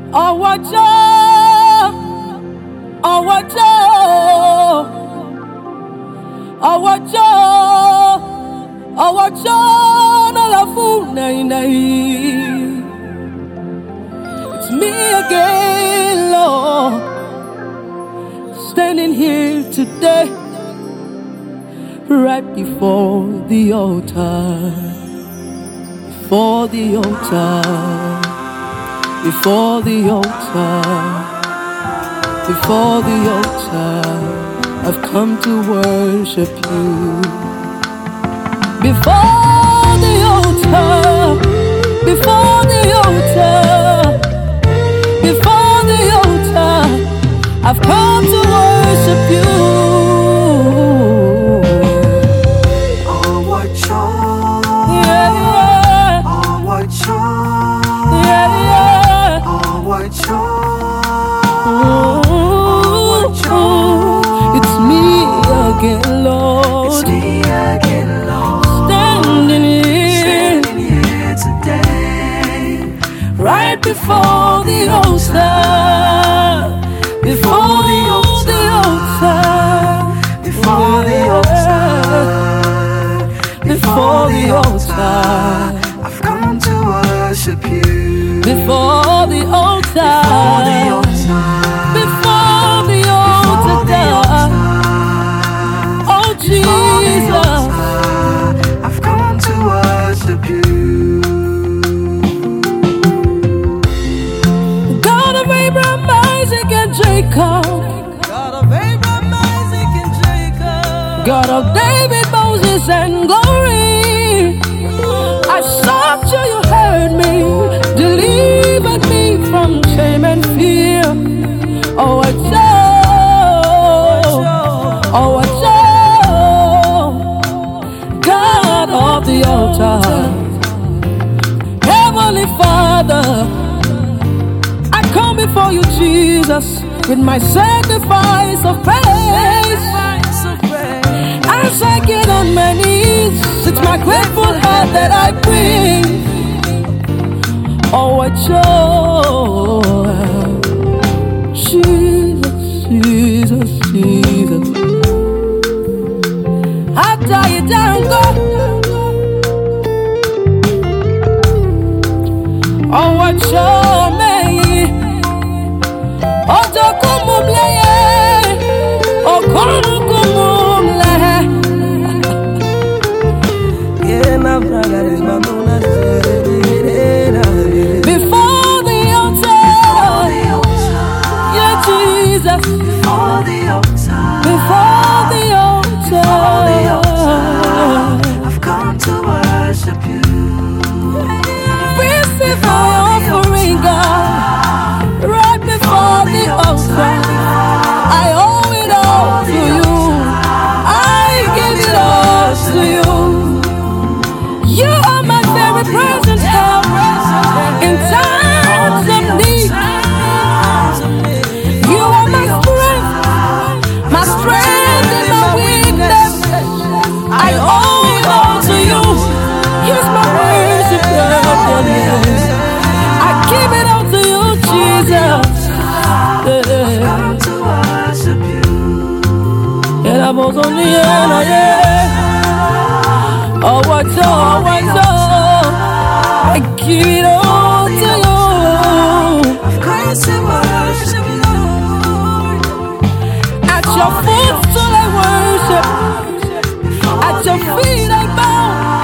Ọwọ́jọ́, ọwọ́jọ́, ọwọ́jọ́, ọwọ́jọ́ náà fún nàìjíríà. It's me again, Lord, standing here today, right before the altar, before the altar. Before the altar, before the altar, I've come to worship you. Before the altar, before the altar, before the altar, I've come to worship you. Oh, what joy! Yeah, yeah. Oh, what joy! Yeah, yeah. Oh, what joy! Oh, what joy! it's me again, Lord. It's me again, Lord. Standing Standing here today, right before the altar, before the altar, before the altar, before the altar, I've come to worship you. before the altar, before the altar, oh Jesus, I've come to worship you. God of Abraham, Isaac, and Jacob, God of Abraham, Isaac, and Jacob, God of David, Moses, and glory. I sought you, you heard me, delivered me from shame and fear. Oh, what joy! Oh, what joy! God of the altar, Heavenly Father, I come before you, Jesus, with my sacrifice of praise. As I get on my knees, it's my grateful heart that I bring. Oh, what joy! Jesus, Jesus, Jesus. I die down, God. Oh, what joy, man. Oh, Jokumumleye. Oh, Kumumle. Before the altar, yeah, Jesus. Before the altar, Before the altar, I've come to worship you. receive my offering, God. Right before the altar, I owe it all to you. I give it all to you. You are my very present help in times of need. You are my strength and my weakness. I owe it all to you. Here's my worship, Lord. I give it all to you, Jesus. Come to worship you. And I was on the end, oh, what's all, I give it all to you. I've come to worship you. At your foot, I worship. At your feet, I bow.